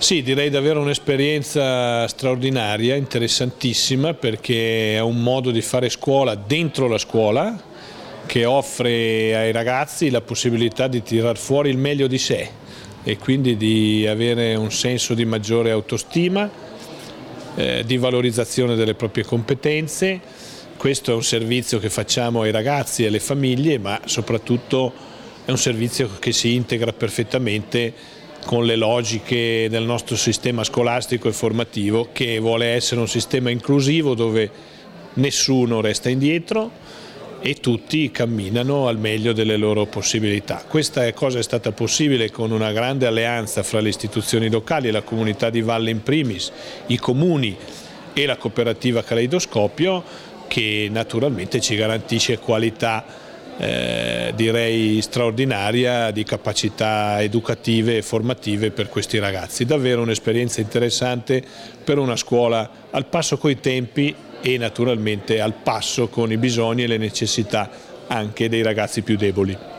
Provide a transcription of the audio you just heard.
Sì, direi davvero un'esperienza straordinaria, interessantissima, perché è un modo di fare scuola dentro la scuola che offre ai ragazzi la possibilità di tirar fuori il meglio di sé e quindi di avere un senso di maggiore autostima, di valorizzazione delle proprie competenze. Questo è un servizio che facciamo ai ragazzi e alle famiglie, ma soprattutto è un servizio che si integra perfettamente con le logiche del nostro sistema scolastico e formativo, che vuole essere un sistema inclusivo dove nessuno resta indietro e tutti camminano al meglio delle loro possibilità. Questa cosa è stata possibile con una grande alleanza fra le istituzioni locali, la comunità di valle in primis, i comuni e la cooperativa Caleidoscopio, che naturalmente ci garantisce qualità direi straordinaria di capacità educative e formative per questi ragazzi. Davvero un'esperienza interessante per una scuola al passo coi tempi e naturalmente al passo con i bisogni e le necessità anche dei ragazzi più deboli.